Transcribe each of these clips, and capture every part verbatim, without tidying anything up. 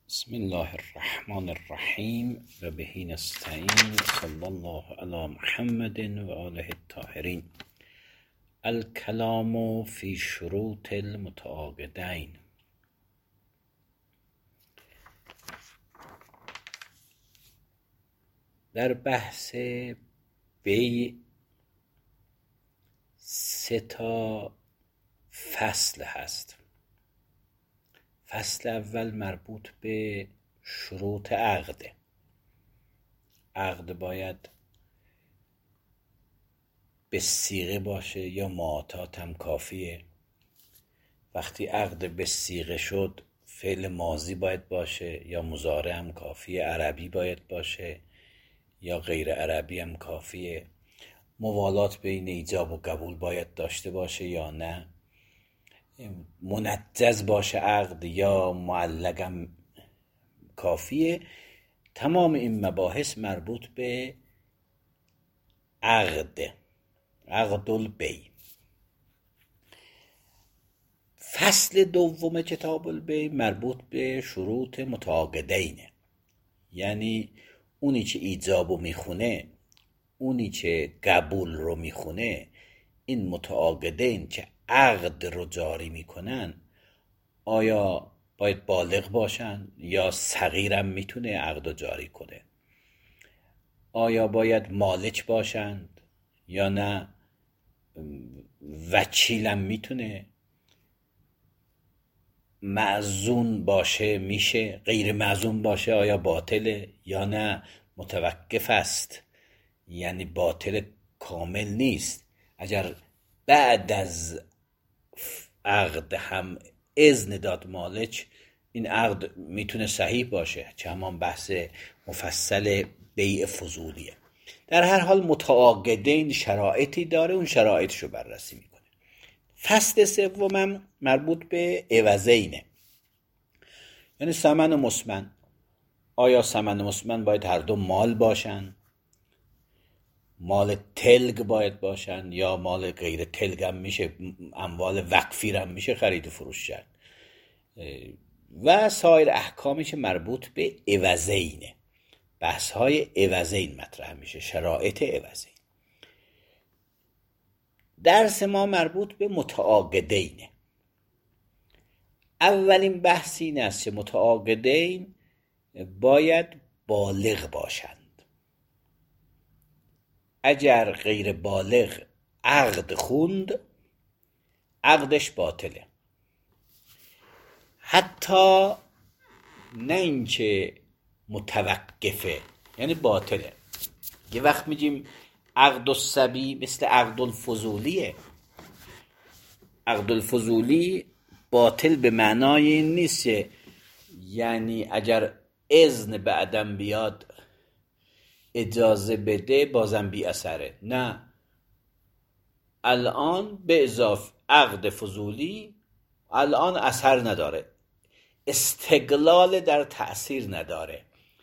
بسم الله الرحمن الرحیم و به نستعین صلی الله علی محمد و آله الطاهرین. الکلام فی شروط المتعاقدین. در بحث بیع سه تا فصل هست. فصل اول مربوط به شروط عقده. عقد باید به صیغه باشه یا معاطات هم کافیه. وقتی عقد به صیغه شد فعل ماضی باید باشه یا مضارع هم کافیه، عربی باید باشه یا غیر عربی هم کافیه. موالات بین ایجاب و قبول باید داشته باشه یا نه، منجز باشه عقد یا معلق هم کافیه. تمام این مباحث مربوط به عقد عقد البیع. فصل دوم کتاب البیع مربوط به شروط متعاقدینه، یعنی اونی که ایجابو میخونه، اونی که قبول رو میخونه. این متعاقدین که عقد رو جاری میکنن آیا باید بالغ باشن یا صغیرم میتونه عقد رو جاری کنه؟ آیا باید مالک باشند یا نه وکیلم میتونه؟ معزون باشه میشه، غیر معزون باشه آیا باطله یا نه متوقف است، یعنی باطل کامل نیست. اگر بعد از عقد هم اذن داد مالک، این عقد میتونه صحیح باشه، چه همان بحث مفصل بیع فضولیه. در هر حال متعاقدین شرایطی داره، اون شرایطشو بررسی میکنه. فصل سومم مربوط به عوضینه، یعنی ثمن و مسمن. آیا ثمن و مسمن باید هر دو مال باشن؟ مال تلگ باید باشن یا مال غیر تلگ هم میشه، اموال وقفی هم میشه خرید و فروش کرد؟ و سایر احکامی که مربوط به عوضینه. بحث های عوضین مطرح میشه، شرایط عوضین. درس ما مربوط به متعاقدینه. اولین بحث این است که متعاقدین باید بالغ باشند. اگر غیر بالغ عقد خوند، عقدش باطله. حتی نه اینکه متوقفه، یعنی باطله. یه وقت میگیم عقد الصبی مثل عقد الفضولیه. عقد الفضولی باطل به معنای این نیست که یعنی اگر اذن بعدم بیاد اجازه بده بازم بی اثره. نه، الان به اضافه عقد فضولی الان اثر نداره، استقلال در تأثیر نداره.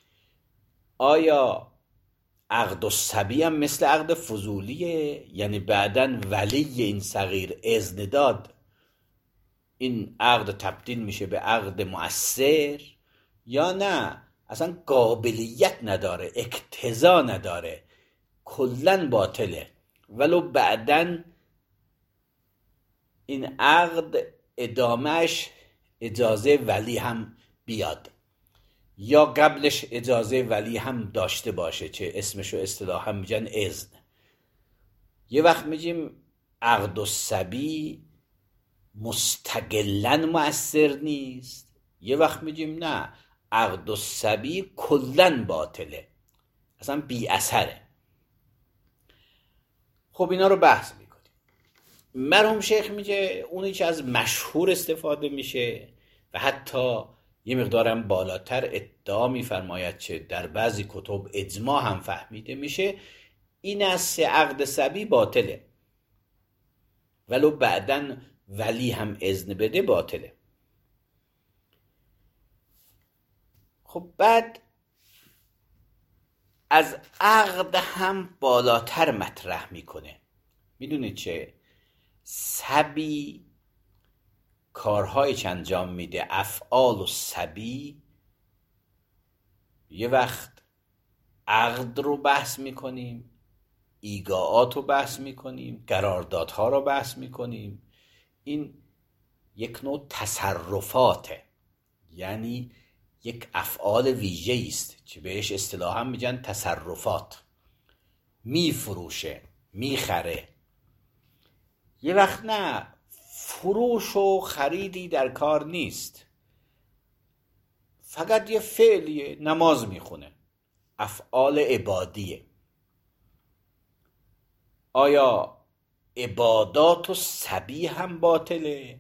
آیا عقد الصبی هم مثل عقد فضولیه؟ یعنی بعدن ولی این صغیر اذن داد، این عقد تبدیل میشه به عقد مؤثر یا نه اصلا قابلیت نداره، اقتضا نداره، کلن باطله، ولو بعدن این عقد ادامهش اجازه ولی هم بیاد یا قبلش اجازه ولی هم داشته باشه، چه اسمشو اصطلاحا میگن اذن. یه وقت میگیم عقد الصبی مستقلن مؤثر نیست، یه وقت میگیم نه، عقد الصبی کلن باطله، اصلا بی اثره. خب اینا رو بحث میکنیم. مرحوم شیخ میگه اونی که از مشهور استفاده میشه و حتی یه مقدارم بالاتر ادعا میفرماید که در بعضی کتب اجماع هم فهمیده میشه، این است عقد صبی باطله، ولو بعدن ولی هم اذن بده باطله. خب بعد از عقد هم بالاتر مطرح میکنه. میدونید چه؟ صبی کارهایی که انجام میده، افعال و صبی یه وقت عقد رو بحث میکنیم، ایگاعات رو بحث میکنیم، قراردادها رو بحث میکنیم. این یک نوع تصرفاته، یعنی یک افعال ویژه است که بهش اصطلاحا میگن تصرفات. میفروشه، میخره. یه وقت نه، فروش و خریدی در کار نیست، فقط یه فعلیه، نماز میخونه، افعال عبادیه. آیا عبادات و سبی هم باطله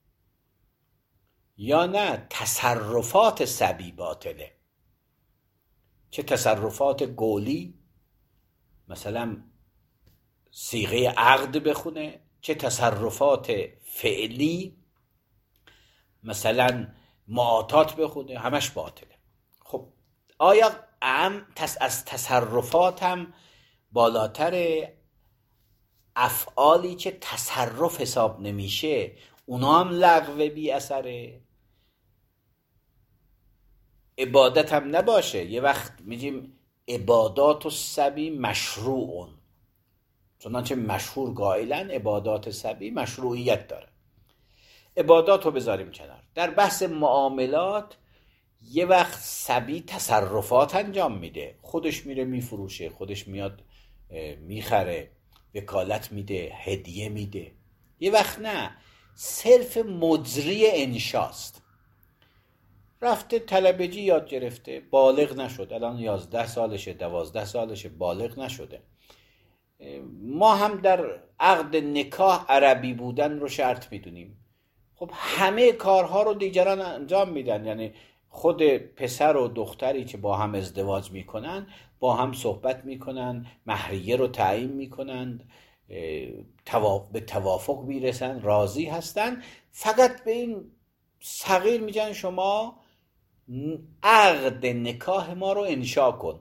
یا نه تصرفات سبی باطله؟ چه تصرفات قولی، مثلا صیغه عقد بخونه، چه تصرفات فعلی مثلا معاطات بخونه، همش باطله. خب آیا ام از تصرفات هم بالاتر افعالی که تصرف حساب نمیشه اونا هم لغو بی اثره؟ عبادت هم نباشه، یه وقت میگیم عبادات و سبی مشروعون، چنانچه مشهور قائلن عبادات سبی مشروعیت داره. عبادات رو بذاریم کنار. در بحث معاملات یه وقت سبی تصرفات انجام میده، خودش میره میفروشه، خودش میاد میخره، وکالت میده، هدیه میده. یه وقت نه، صرف مجری انشاست. رفته طلبجی یاد گرفته، بالغ نشد، الان یازده سالشه، دوازده سالشه، بالغ نشده. ما هم در عقد نکاح عربی بودن رو شرط میدونیم. خب همه کارها رو دیگران انجام میدن، یعنی خود پسر و دختری که با هم ازدواج میکنن با هم صحبت میکنن، مهریه رو تعیین میکنن، به توافق میرسن، راضی هستن. فقط به این صغیر میگن شما عقد نکاح ما رو انشا کن.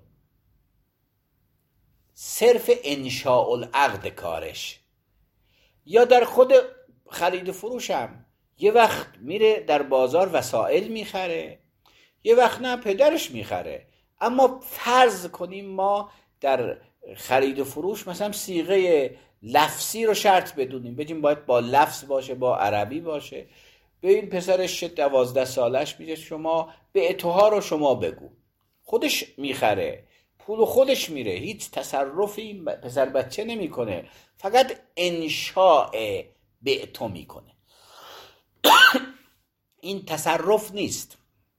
صرف انشاء العقد کارش. یا در خود خرید و فروش هم یه وقت میره در بازار وسایل میخره، یه وقت نه پدرش میخره. اما فرض کنیم ما در خرید و فروش مثلا صیغه لفظی رو شرط بدونیم، بگیم باید با لفظ باشه، با عربی باشه. به این پسرش دوازده سالش میگه شما به اتوها رو شما بگو، خودش میخره، پول خودش میره، هیچ تصرفی پسر بچه نمیکنه، فقط انشاء به تو میکنه. این تصرف نیست.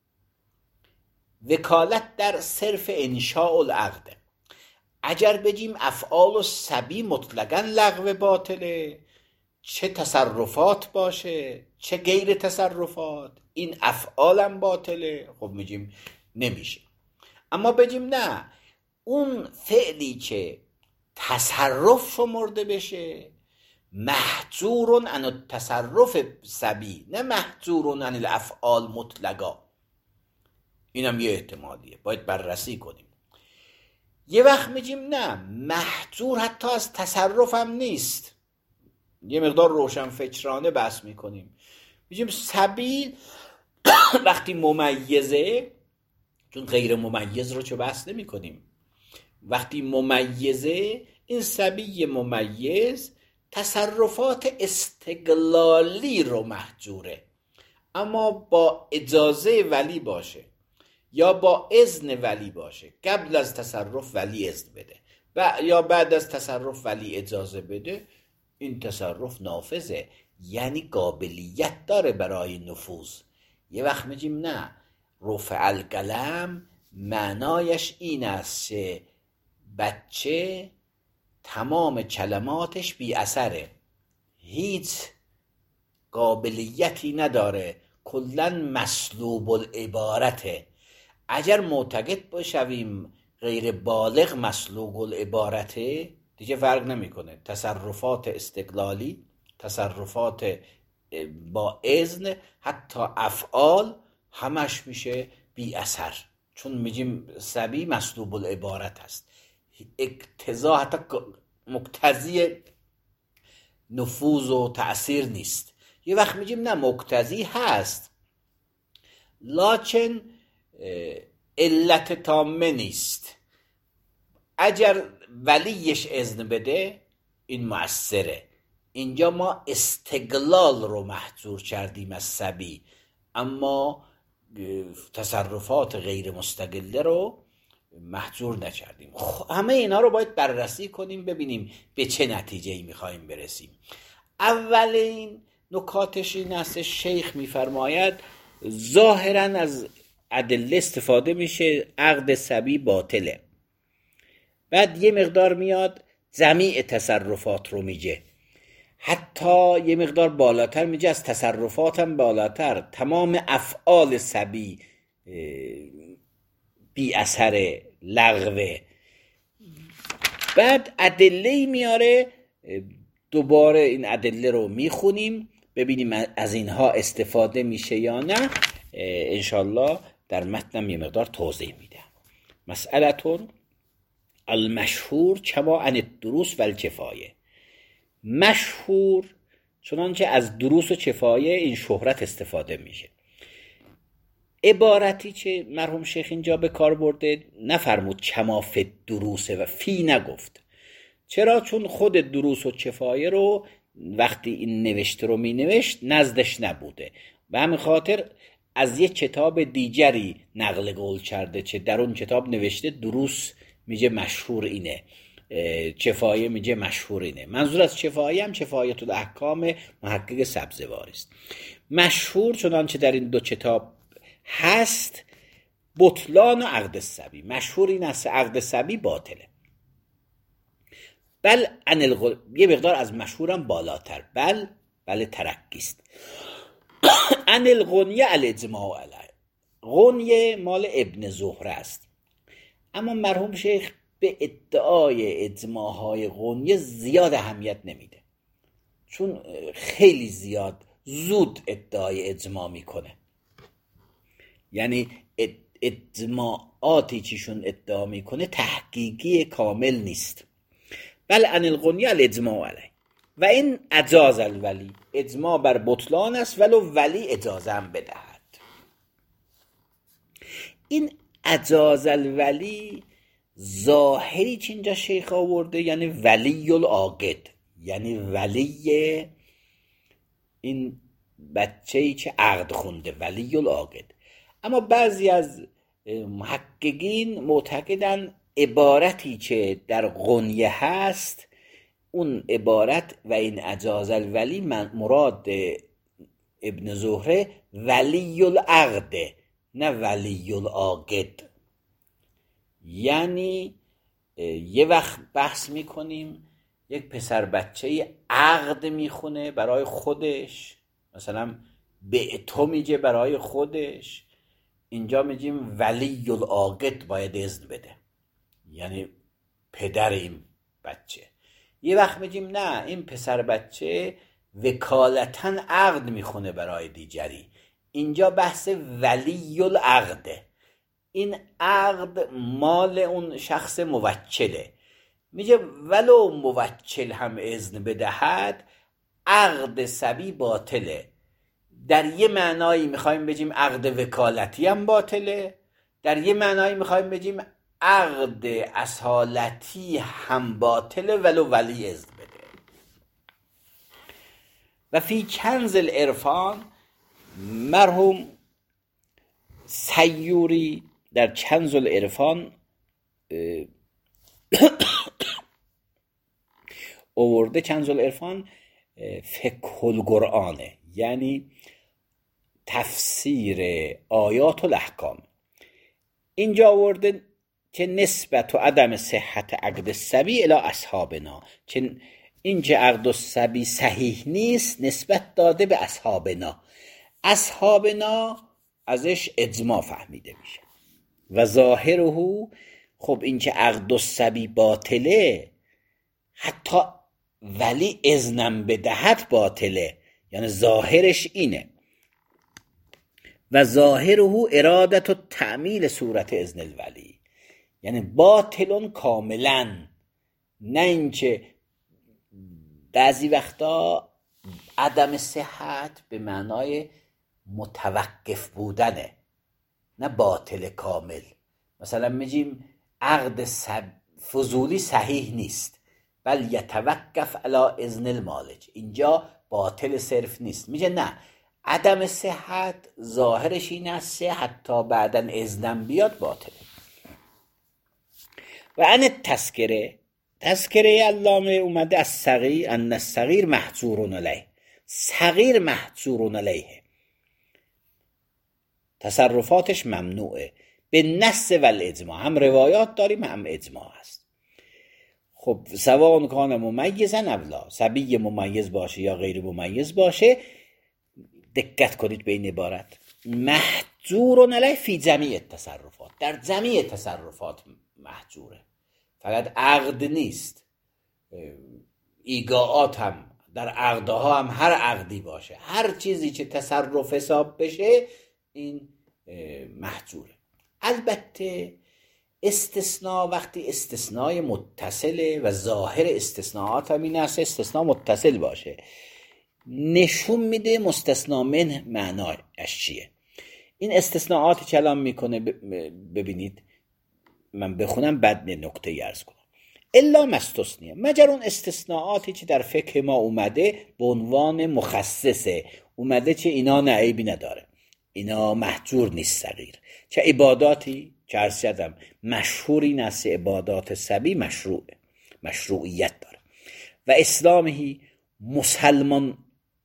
وکالت در صرف انشاء العقد. اگر بگیم افعال و سبی مطلقاً لغو باطله، چه تصرفات باشه چه غیر تصرفات، این افعالم باطله، خب میگیم نمیشه. اما بگیم نه، اون فعلی که تصرف شمرده بشه محجورون عن التصرف سبی، نه محجورون عن الافعال مطلقا. اینم یه احتمالیه، باید بررسی کنیم. یه وقت میگیم نه، محجور حتی از تصرف هم نیست، یه مقدار روشن فکرانه بحث میکنیم. میگیم سبی وقتی ممیزه، چون غیر ممیز رو چه بحث نمی کنیم، وقتی ممیزه، این سبی ممیز تصرفات استقلالی رو محجوره. اما با اجازه ولی باشه یا با اذن ولی باشه، قبل از تصرف ولی اذن بده و یا بعد از تصرف ولی اجازه بده، این تصرف نافذه، یعنی قابلیت داره برای نفوذ. یه وقت میگیم نه، رفع القلم معنایش این است که بچه تمام کلماتش بی اثره، هیچ قابلیتی نداره، کلن مسلوب العبارته. اگر معتقد بشویم غیر بالغ مسلوب العبارته، دیگه فرق نمیکنه، تصرفات استقلالی، تصرفات با اذن، حتی افعال همش میشه بی اثر، چون میگیم سبی مسلوب العبارت است، اقتضا حتی مقتضی نفوذ و تأثیر نیست. یه وقت میگیم نه، مقتضی هست، لکن علت تامه نیست. اگر ولیش اذن بده این مؤثره. اینجا ما استقلال رو محظور کردیم از صبی، اما تصرفات غیر مستقله رو محظور نکردیم. همه اینا رو باید بررسی کنیم ببینیم به چه نتیجه‌ای میخوایم برسیم. اولین نکاتش این است، شیخ میفرماید ظاهراً از ادله استفاده میشه، عقد صبی باطله. بعد یه مقدار میاد جمیع تصرفات رو میگه، حتی یه مقدار بالاتر میگه، از تصرفات هم بالاتر، تمام افعال صبی بی اثر لغوه. بعد ادله میاره، دوباره این ادله رو میخونیم ببینیم از اینها استفاده میشه یا نه. انشالله در متنم یه مقدار توضیح میدم. مسئلتون المشهور کما عن الدروس و الکفایه. مشهور چنانچه از دروس و کفایه این شهرت استفاده میشه. عبارتی که مرحوم شیخ اینجا به کار برده، نفرمود کما فی دروس و فی نگفت. چرا؟ چون خود دروس و کفایه رو وقتی این نوشته رو می نوشت نزدش نبوده، و همین خاطر از یک کتاب دیگری نقل قول کرده که در اون کتاب نوشته دروس میگه مشهور اینه، کفایه میگه مشهور اینه. منظور از کفایه هم کفایت الاحکام محقق سبزواری است. مشهور چنانچه در این دو کتاب هست بطلان و عقد صبی. مشهور این است عقد صبی باطله. بل عن الغ... یه مقدار از مشهورم بالاتر، بل بل ترکیست. عن الغنیه الاجماع علیه. غنیه مال ابن زهره است، اما مرحوم شیخ به ادعای اجماعهای غنیه زیاد اهمیت نمیده، چون خیلی زیاد زود ادعای اجماع میکنه. یعنی اجماعاتی چیشون ادعا میکنه تحقیقی کامل نیست. بل عن الغنیه الاجماع علیه و این اجاز الولی. اجماع بر بطلان است ولو ولی اجازه هم بدهد. این اجاز الولی ظاهری که اینجا شیخ آورده یعنی ولی العاقد، یعنی ولی این بچه‌ای که عقد خونده، ولی العاقد. اما بعضی از محققین معتقدن عبارتی که در غنیه هست، اون عبارت و این اجاز الولی مراد ابن زهره ولی العقد نه ولی العاقد. یعنی یه وقت بحث میکنیم یک پسر بچه عقد میخونه برای خودش، مثلا به تو میگه برای خودش، اینجا میگیم ولی العاقد باید اذن بده، یعنی پدر این بچه. یه وقت میگیم نه، این پسر بچه وکالتاً عقد میخونه برای دیگری، اینجا بحث ولی العقده. این عقد مال اون شخص موکله. میگه ولو موکل هم اذن بدهد عقد صبی باطله. در یه معنایی میخوایم بگیم عقد وکالتی هم باطله، در یه معنایی میخوایم بگیم عقد اصالتی هم باطله ولو ولی اذن بده. و فی کنز العرفان، مرحوم سیوری در کنز العرفان آورده. کنز العرفان فقه القرآنه، یعنی تفسیر آیات و الاحکام. اینجا آورده که نسبت و عدم صحت عقد الصبی الی اصحابنا، که این که عقد الصبی صحیح نیست نسبت داده به اصحابنا. اصحابنا ازش اجماع فهمیده میشه. و ظاهره، خب این که عقد الصبی باطله حتی ولی اذنم بدهد باطله، یعنی ظاهرش اینه. و ظاهره ارادت و تعمیل صورت اذن الولی، یعنی باطلون کاملا، نه اینکه بعضی وقتا عدم صحت به معنای متوقف بودنه، نه باطل کامل. مثلا میگیم عقد فضولی صحیح نیست، بل یتوقف علی اذن المالک، اینجا باطل صرف نیست. میگه نه، عدم صحت ظاهرش این است حتی بعدن اذنم بیاد باطله. و ان تذکره، تذکره علامه اومده از صغیر، ان الصغیر محظور علیه، صغیر محظور علیه، تصرفاتش ممنوعه به نص و الاجماع، هم روایات داریم هم اجماع هست. خب سواء کان ممیزا اولا، صبی ممیز باشه یا غیر ممیز باشه، دقت کنید به این عبارت، محظور علیه فی جمیع تصرفات، در جمیع تصرفات محظوره، فقط عقد نیست، ایگاعات هم در عقدها هم هر عقدی باشه، هر چیزی که تصرف حساب بشه این محظوره. البته استثناء وقتی استثناء متصله و ظاهر استثناءات هم این است استثناء متصل باشه، نشون میده مستثنا منه معناش چیه. این استثناءاتی که الان میکنه ببینید، من بخونم بعد نکته عرض کنم. الا مستثنیه، مگر اون استثناءاتی که در فقه ما اومده به عنوان مخصصه، اومده چه اینا نه عیبی نداره، اینا محجور نیست صغیر، چه عباداتی که عرض کردم مشهور این است عبادات صبی مشروعه، مشروعیت داره. و اسلامهی، مسلمان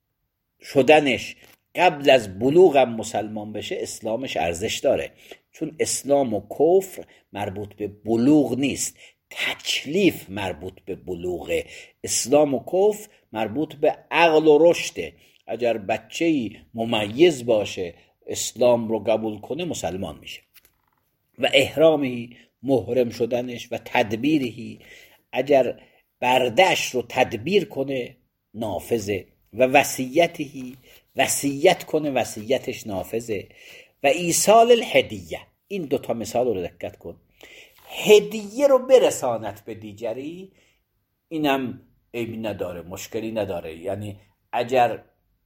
شدنش قبل از بلوغ هم مسلمان بشه اسلامش ارزش داره، چون اسلام و کفر مربوط به بلوغ نیست، تکلیف مربوط به بلوغه، اسلام و کفر مربوط به عقل و رشده. اگر بچه‌ای ممیز باشه اسلام رو قبول کنه مسلمان میشه. و احرامی، محرم شدنش، و تدبیری، اگر برده‌اش رو تدبیر کنه نافذه. و وصیتی، وصیت کنه وصیتش نافذه. و ایصال الهدیه، این دوتا مثال رو دقت کن، هدیه رو برسانت به دیگری، اینم عیبی نداره، مشکلی نداره. یعنی اگر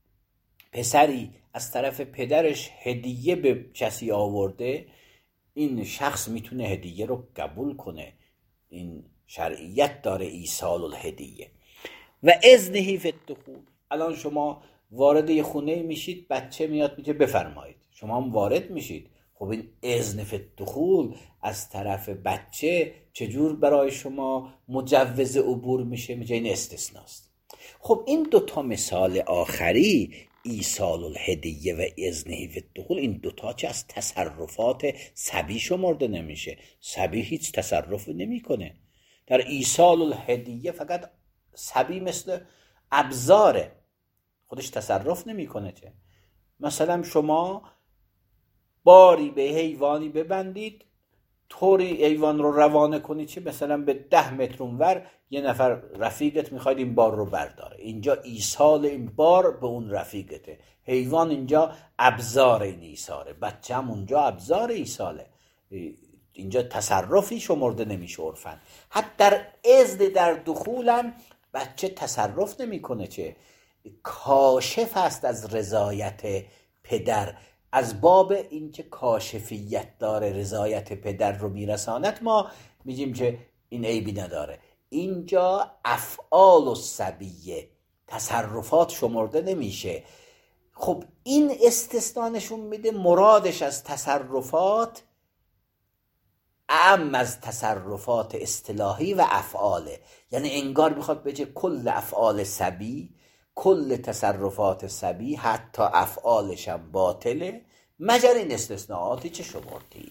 پسری از طرف پدرش هدیه به کسی آورده، این شخص میتونه هدیه رو قبول کنه، این شرعیت داره ایصال الهدیه. و اذنه فی الدخول، الان شما وارد یه خونه میشید، بچه میاد میگه بفرمایید، شما هم وارد میشید، خب این اذن فی الدخول از طرف بچه چجور برای شما مجوز عبور میشه؟ میگه این استثناست. خب این دوتا مثال آخری، ایصال الهدیه و اذنه فی الدخول، این دوتا چه از تصرفات صبی شمرده نمیشه، صبی هیچ تصرف نمیکنه. در ایصال الهدیه فقط صبی مثل ابزاره، خودش تصرف نمیکنه. چه مثلا شما باری به حیوانی ببندید، طوری حیوان رو روانه کنید چه مثلا به ده متر اونور یه نفر رفیقت میخواید این بار رو برداره، اینجا ایصال این بار به اون رفیقته، حیوان اینجا ابزار این ایصاله، بچه هم اونجا ابزار ایصاله، اینجا تصرفی شمرده نمیشه عرفاً. حتی در اذن در دخولم بچه تصرف نمیکنه، چه کاشف است از رضایت پدر، از باب اینکه کاشفیت داره، رضایت پدر رو میرساند، ما میگیم که این عیبی نداره. اینجا افعال الصبیه، تصرفات شمرده نمیشه. خب این استثناء نشون میده مرادش از تصرفات اعم از تصرفات اصطلاحی و افعاله، یعنی انگار میخواد بگه کل افعال صبی، کل تصرفات صبی حتی افعالش هم باطله مگر این استثناءاتی چه شمردی.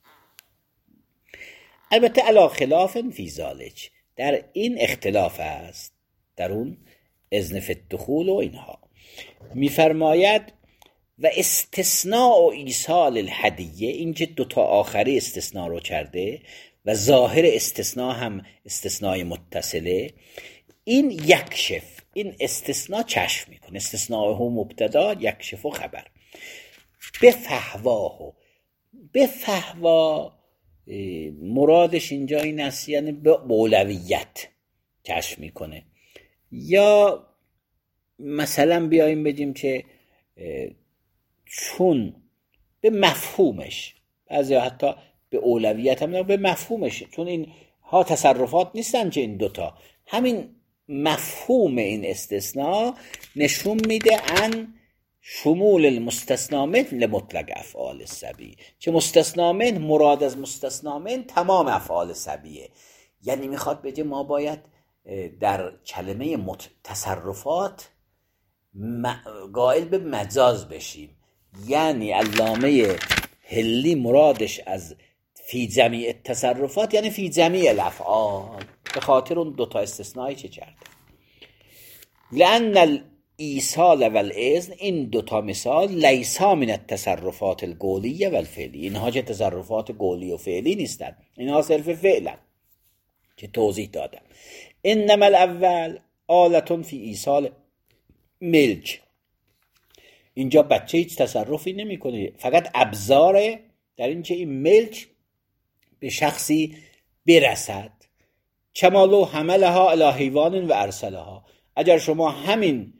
البته علی خلاف فی ذالک، در این اختلاف است، در اون اذن فی الدخول و اینها. میفرماید و استثناء و ایصال الهدیه، این که دوتا آخری استثناء رو کرده و ظاهر استثناء هم استثناء متصله، این یکشف، این استثناء چشم میکنه، استثناء هم مبتدا یکشف و خبر. بفهواه، بفهوا مرادش اینجا این است یعنی به اولویت چشم میکنه، یا مثلا بیاییم بگیم که چون به مفهومش، بعضی حتی به اولویت هم به مفهومشه، چون این ها تصرفات نیستن که این دوتا، همین مفهوم این استثناء نشون میده ان شمول المستثنا من لمطلق افعال السبی، که مستثنا من مراد از مستثنا من تمام افعال سبیه. یعنی میخواد بگه ما باید در کلمه مت... تصرفات م... قائل به مجاز بشیم. یعنی علامه حلی مرادش از فی جمیع تصرفات یعنی فی جمیع الافعال، به خاطر اون دوتا استثنایی چه کرده. لأن الایصال و الاذن، این دوتا مثال لیسا من التصرفات القولیه و الفعلی، اینها چه تصرفات قولی و فعلی نیستن، اینها صرف فعلا که توضیح دادم. انما الاول آلتون فی ایصال ملک، اینجا بچه هیچ تصرفی نمی کنه، فقط ابزاره در این که این ملک به شخصی برسد. کمالو حملها الی حیوان و ارسلها، اگر شما همین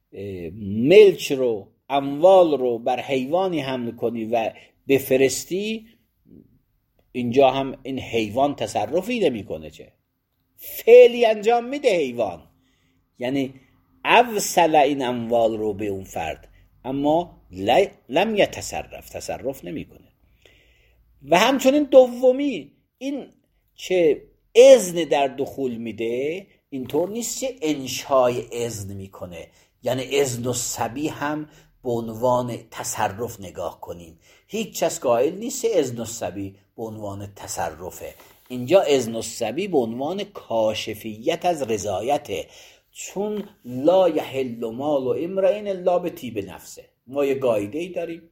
ملک رو، اموال رو بر حیوانی حمل کنی و بفرستی، اینجا هم این حیوان تصرفی نمی کنه، چه فعلی انجام میده حیوان، یعنی اوصل این اموال رو به اون فرد، اما لم یتصرف، تصرف نمی کنه. و همچنین دومی، این چه اذن در دخول میده، اینطور نیست که انشای اذن میکنه، یعنی اذن الصبی هم به عنوان تصرف نگاه کنیم. هیچ کس قائل نیست اذن الصبی به عنوان تصرفه، اینجا اذن الصبی به عنوان کاشفیت از رضایته، چون لا یحل مال امرئ الا بطیب نفسه. ما یه قاعده‌ای داریم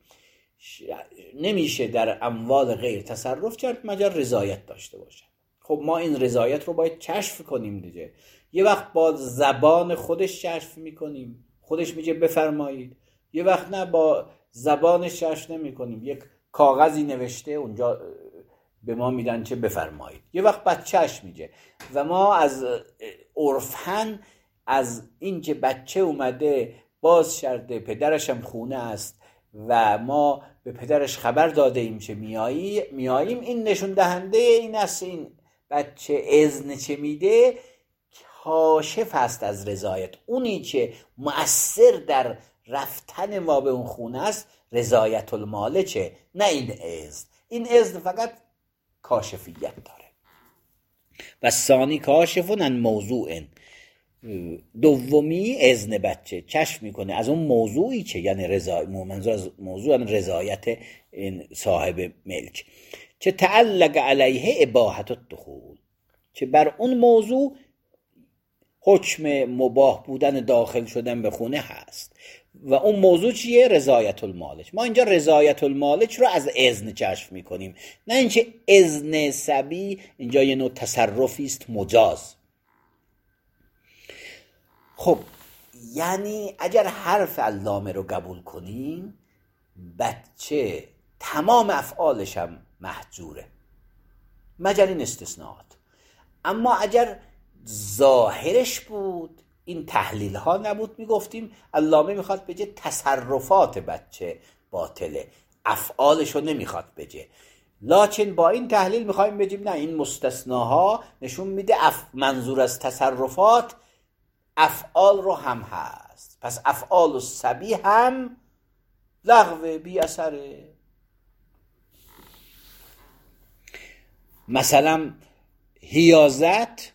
نمیشه در اموال غیر تصرف کرد مگر رضایت داشته باشه. خب ما این رضایت رو باید کشف کنیم دیگه. یه وقت با زبان خودش کشف میکنیم، خودش میگه بفرمایید، یه وقت نه با زبانش کشف نمیکنیم، یک کاغذی نوشته اونجا به ما میدن چه بفرمایید، یه وقت بچهش میگه. و ما از عرفاً از این که بچه اومده باز شرده، پدرش هم خونه است و ما به پدرش خبر داده ایم چه میایی میاییم، این نشون دهنده این است این بچه اذن چه میده کاشف است از رضایت. اونی که مؤثر در رفتن ما به اون خونه است رضایت المال چه، نه این اذن. این اذن فقط کاشفیت داره. و ثانی کاشفون ان موضوع، دومی اذن بچه کشف میکنه از اون موضوعی که یعنی رضا، منظور از موضوع یعنی رضایت این صاحب ملک، که تعلق علیه اباحت الدخول، که بر اون موضوع حکم مباح بودن داخل شدن به خونه هست. و اون موضوع چیه؟ رضایت المالک. ما اینجا رضایت المالک رو از اذن کشف میکنیم، نه اینکه اذن صبی اینجا یه نوع تصرفی است مجاز. خب یعنی اگر حرف علامه رو قبول کنیم، بچه تمام افعالش هم محجوره مگر این استثناءات. اما اگر ظاهرش بود، این تحلیل ها نبود، میگفتیم علامه میخواد بگه تصرفات بچه باطله، افعالش رو نمیخواد بگه. لکن با این تحلیل میخوایم بگیم نه، این مستثناها نشون میده اف منظور از تصرفات افعال رو هم هست، پس افعال الصبی هم لغو بی اثره. مثلا حیازت،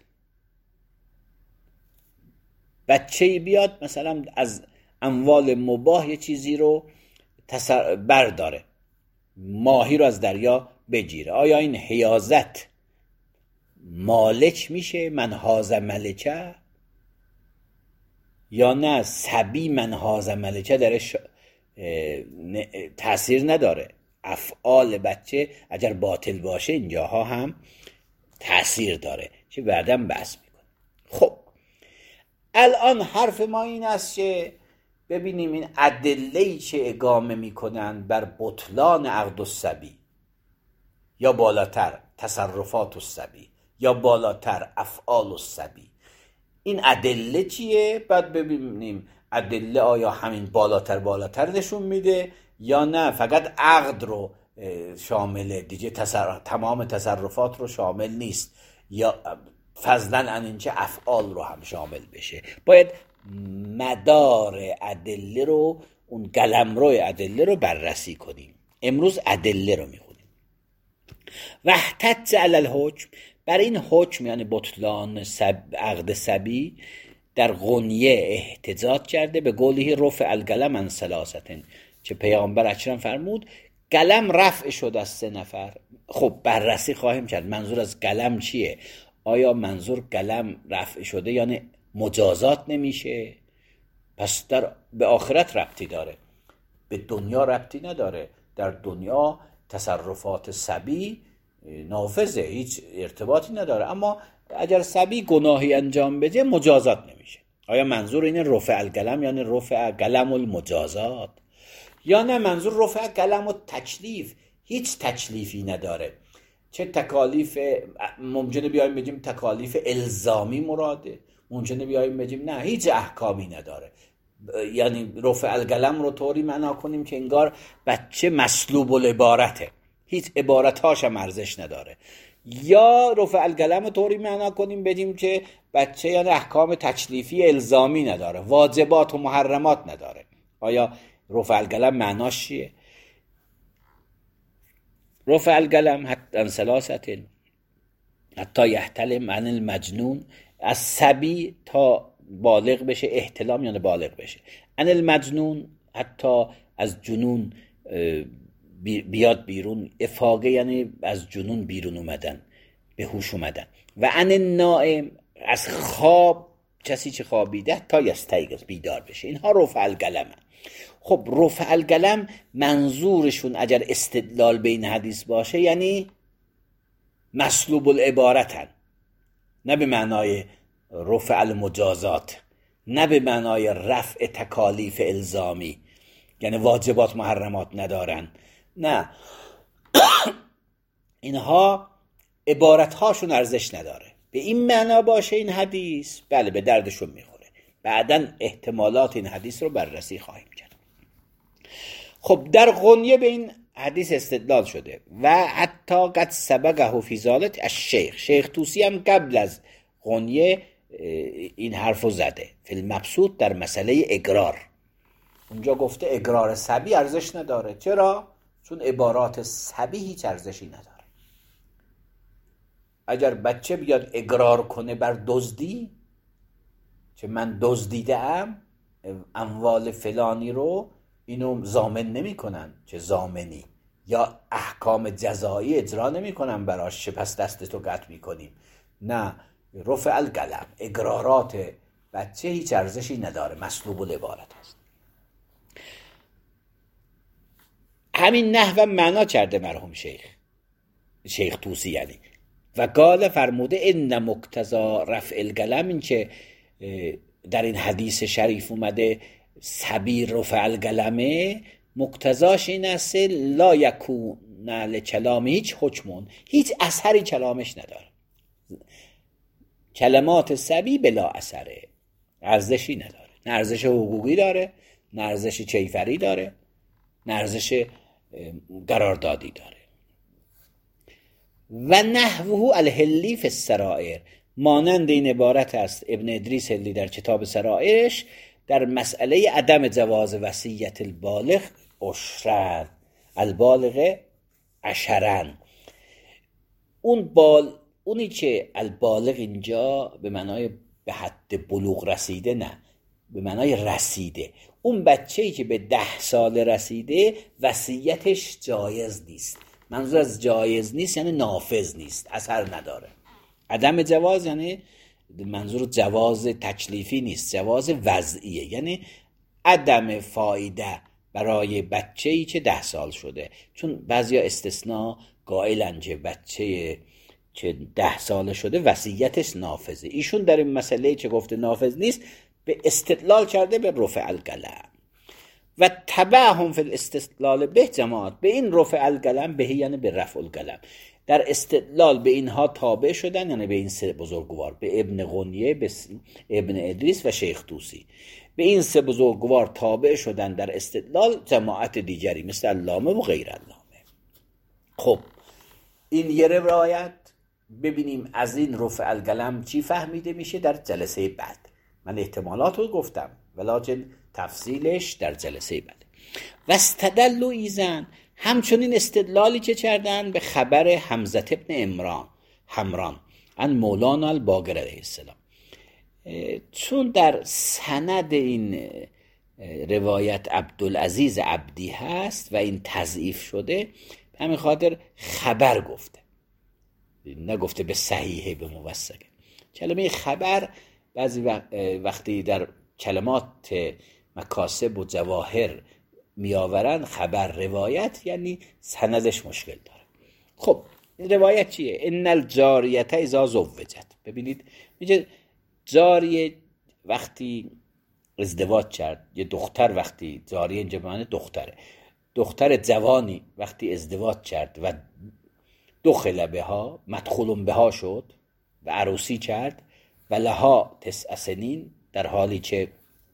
بچه‌ای بیاد مثلا از اموال مباح یه چیزی رو تصر... برداره، ماهی رو از دریا بگیره، آیا این حیازت مالک میشه من هاز ملکه یا نه؟ صبی من هاز ملکه درش تأثیر نداره. افعال بچه اگر باطل باشه اینجاها هم تأثیر داره که بعداً بحث میکنه. خب الان حرف ما این است که ببینیم این ادله‌ای که اقامه میکنن بر بطلان عقد الصبی، یا بالاتر تصرفات الصبی، یا بالاتر افعال الصبی، این ادله چیه؟ بعد ببینیم ادله آیا همین بالاتر بالاتر نشون میده یا نه فقط عقد رو شامل دیگه تصر... تمام تصرفات رو شامل نیست، یا فضلا عن اینکه افعال رو هم شامل بشه. باید مدار ادله رو، اون قلمرو ادله رو بررسی کنیم. امروز ادله رو میخونیم. وحتت علی الحکم، بر این حکم یعنی بطلان سب... عقد سبی در غنیه احتجاج کرده به قوله رفع القلم عن ثلاثه، چه پیامبر اکرم فرمود قلم رفع شد از سه نفر. خب بررسی خواهیم کرد منظور از قلم چیه. آیا منظور قلم رفع شده یعنی مجازات نمیشه؟ پس در به آخرت ربطی داره، به دنیا ربطی نداره. در دنیا تصرفات صبی نافذه، هیچ ارتباطی نداره، اما اگر صبی گناهی انجام بده مجازات نمیشه. آیا منظور اینه رفع القلم یعنی رفع قلم المجازات، یا نه منظور رفع قلم و تکلیف؟ هیچ تکلیفی نداره. چه تکالیف ممکنه بیایم بگیم تکالیف الزامی مراده، ممکنه بیایم بگیم نه هیچ احکامی نداره. یعنی رفع القلم رو طوری معنا کنیم که انگار بچه مسلوب العبارته، هیچ عبارتاش هم ارزش نداره. یا رفع القلم رو طوری معنا کنیم بگیم که بچه یعنی احکام تکلیفی الزامی نداره، واجبات و محرمات نداره. آیا رفع القلم معناش چیه؟ رفع القلم حتی ان ثلاثه حتی یحتلم عن المجنون، از صبی تا بالغ بشه، احتلام یعنی بالغ بشه. عن المجنون حتی از جنون بیاد بیرون، افاقه یعنی از جنون بیرون اومدن، به هوش اومدن. و عن النائم، از خواب، کسی که خوابیده تا یستیقظ، بیدار بشه. اینها رفع القلم. خب رفع القلم منظورشون اگر استدلال به این حدیث باشه یعنی مسلوب العبارتن، نه به معنای رفع المجازات، نه به معنای رفع تکالیف الزامی یعنی واجبات محرمات ندارن، نه اینها عبارتهاشون ارزش نداره. به این معنا باشه این حدیث، بله به دردشون میخوره. بعدن احتمالات این حدیث رو بررسی خواهیم کرد. خب در غنیه به این حدیث استدلال شده و حتی قد سبقه فی ذلک الشیخ، شیخ طوسی هم قبل از غنیه این حرفو زده فی المبسوط در مسئله اقرار. اونجا گفته اقرار صبی ارزش نداره. چرا؟ چون عبارات صبی هیچ ارزشی نداره. اگر بچه بیاد اقرار کنه بر دزدی، که من دزدیدم اموال فلانی رو، اینو ضامن نمی کنن چه ضامنی، یا احکام جزایی اجرا نمی کنن براش چه پس دستتو قطع می کنیم. نه، رفع القلم، اقرارات بچه هیچ ارزشی نداره، مسلوب العبارت هست. همین نحو معنا کرده مرحوم شیخ شیخ طوسی یعنی. و قال فرموده ان مقتضا رفع القلم، این که در این حدیث شریف اومده صبی رفع القلمه، مقتضاش این است لا یکون لکلام هیچ حکمون، هیچ اثری کلامش نداره. کلمات صبی بلا اثره، ارزشی نداره، نه ارزش حقوقی داره، نه ارزش کیفری داره، نه ارزش قراردادی داره. و نحوه الهلی فی السرائر، مانند این عبارت است ابن ادریس هلی در کتاب سرائرش در مسئله عدم جواز وصیت البالغ عشرن، البالغ عشرن. اون بال اونی که البالغ اینجا به معنای به حد بلوغ رسیده، نه، به معنای رسیده. اون بچه‌ای که به ده سال رسیده وصیتش جایز نیست. منظور از جایز نیست یعنی نافذ نیست، اثر نداره. عدم جواز یعنی منظور جواز تکلیفی نیست، جواز وضعیه، یعنی عدم فایده برای بچه‌ای که ده سال شده. چون بعضیا استثناء قائلن که بچه که ده ساله شده وصیتش نافذه. ایشون در این مسئله که گفته نافذ نیست به استدلال کرده به رفع القلم. و تبعهم فی الاستدلال به جماعت، به این رفع القلم به یعنی به رفع القلم، در استدلال به اینها تابع شدن، یعنی به این سه بزرگوار، به ابن غنیه، به ابن ادریس و شیخ طوسی، به این سه بزرگوار تابع شدن در استدلال جماعت دیگری مثل علامه و غیر علامه. خب این یه روایت. ببینیم از این رفع القلم چی فهمیده میشه در جلسه بعد. من احتمالات رو گفتم ولکن تفصیلش در جلسه بعد. و استدلوا ایزن، همچنین استدلالی که کردن به خبر حمزه ابن امران حمران ان مولانا الباقر علیه السلام، چون در سند این روایت عبدالعزیز عبدی هست و این تضعیف شده، همین خاطر خبر گفته، نگفته به صحیحه به موثقه. کلمه خبر بعضی وقتی در کلمات مکاسب و جواهر میآورن خبر روایت، یعنی سندش مشکل داره. خب این روایت چیه؟ ان الجاریه اذا زوجت. ببینید میگه جاریه وقتی ازدواج کرد، یه دختر وقتی، جاریه اینجا معنی دختره، دختر جوانی وقتی ازدواج کرد و دخل بها، مدخول بها شد و عروسی کرد و لها تسع سنین، در حالی که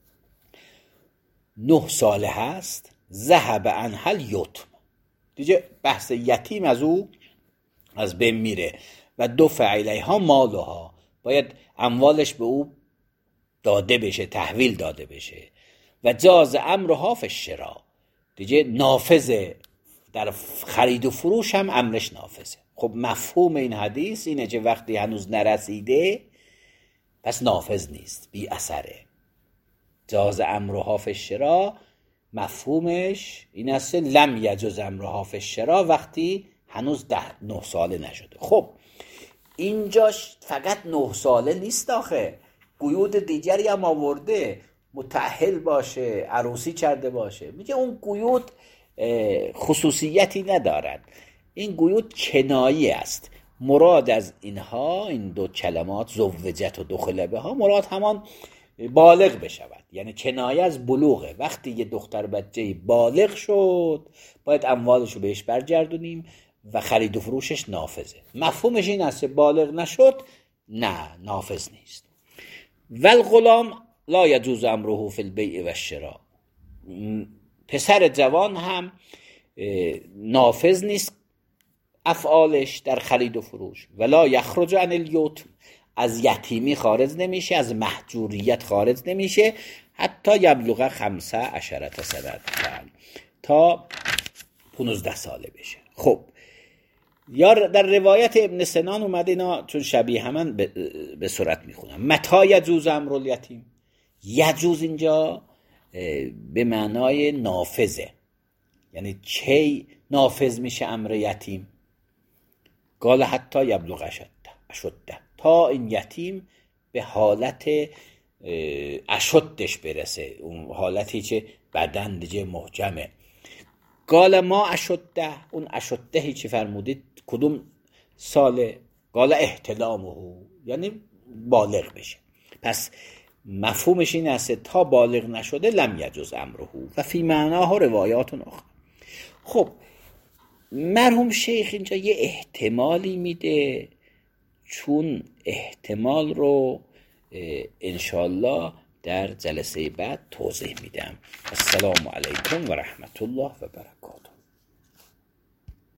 نه ساله هست، ذهب عنها الیتم، دیگه بحث یتیم از او از بین میره و دفع الیها مالها، باید اموالش به او داده بشه، تحویل داده بشه. و جاز امرها فی الشراء، دیگه نافذه، در خرید و فروش هم امرش نافذه. خب مفهوم این حدیث اینه که وقتی هنوز نرسیده پس نافذ نیست، بی اثره. جاز امرها فی الشراء مفهومش این است لم یجوز امرها فی الشراء، وقتی هنوز ده نه ساله نشده. خب اینجاش فقط نه ساله نیست آخه، قیود دیگری هم آورده، متأهل باشه، عروسی کرده باشه. میگه اون قیود خصوصیتی ندارد، این قیود کنایی است. مراد از اینها، این دو کلمات زوجت و دخل بها، مراد همان بالغ بشود، یعنی کنایه از بلوغه. وقتی یه دختر بچه بالغ شد باید اموالشو بهش برگردونیم و خرید و فروشش نافذه. مفهومش این است بالغ نشد نه نافذ نیست. والغلام لا یجوز امره فی البیع و الشراء، پسر جوان هم نافذ نیست افعالش در خرید و فروش. ولا یخرج عن الیتم، از یتیمی خارج نمیشه، از محجوریت خارج نمیشه، حتی یبلغ خمسه عشرة سنه، تا پانزده ساله بشه. خب یا در روایت ابن سنان اومده، اینا چون شبیه همن به سرعت میخونم. متی یجوز امر الیتیم، یجوز اینجا به معنای نافذه، یعنی کی نافذ میشه امر یتیم؟ قال حتی یبلغ اشده، تا این یتیم به حالت اشدش برسه، اون حالتی که بدن دیگه محجمه. قال ما اشده، اون اشده چی فرمودید؟ کدوم ساله؟ قال احتلامه، یعنی بالغ بشه. پس مفهومش این است تا بالغ نشده لم یجوز امره و فی معناه روایات اخرى. خب مرحوم شیخ اینجا یه احتمالی میده، چون احتمال رو انشالله در جلسه بعد توضیح میدم. السلام علیکم و رحمت الله و برکاته.